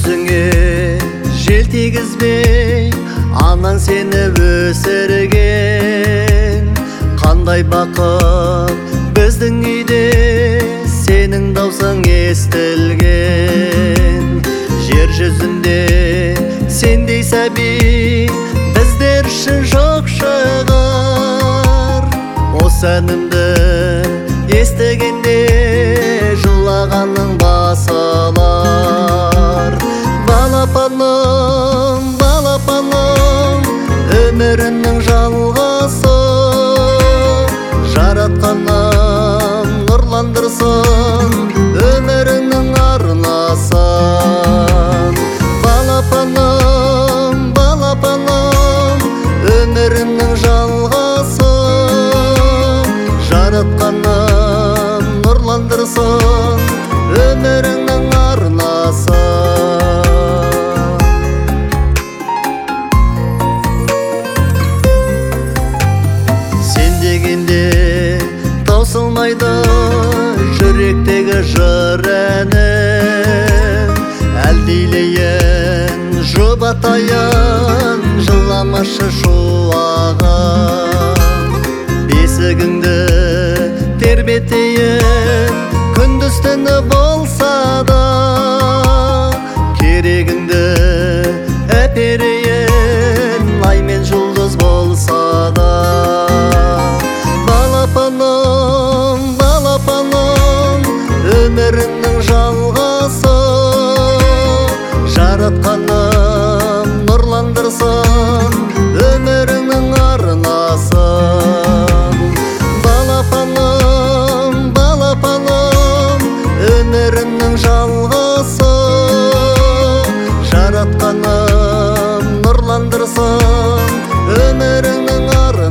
жүзіңе жел тигізбей анаң сені өсірген. Қандай бақыт біздің үйде сенің даусың естілген. Жер жүзінде сендей сәби біздер үшін жоқ шығар. Осы әнімді естігенде жылағаның басылар. Балапаным, балапаным, өмірімнің жалғасы, жаратқаным нұрландырсын өміріңнің арнасын. Балапаным, балапаным, өміріңнің жалғасы, жаратқаным нұрландырсын өміріңнің арнасын. Сен дегенде таусылмайды жүректегі жыр әнім. Әлдилейін, жұбатайын, жыламашы шуағым. Бесігіңді тербетейін, күндіз түні болса да, керегіңді әперейін, ай мен жұлдыз болса да. Балапаным, балапаным, өмірімнің жалғасы, жаратқаным нұрландырсын өміріңнің арнасын. Балапаным, балапаным, өмірімнің жалғасы, жаратқаным нұрландырсын өміріңнің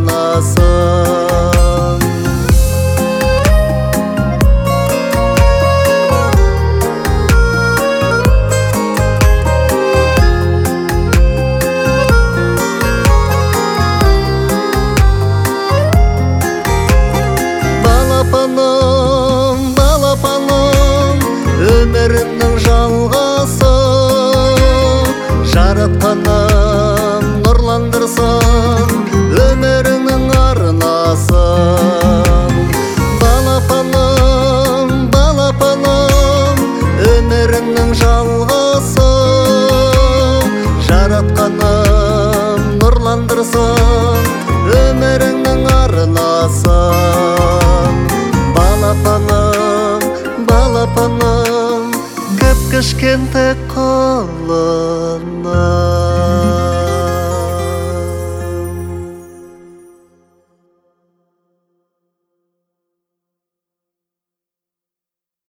арнасын. Балапаным, балапаным, өмірімнің жалғасы, жаратқаным нұрландырсын өміріңнің арнасын. Балапаным, балапаным, өмірімнің жалғасы, жаратқаным нұрландырсын өміріңнің арнасын. Балапаным, балапаным, кіп-кішкентай қолына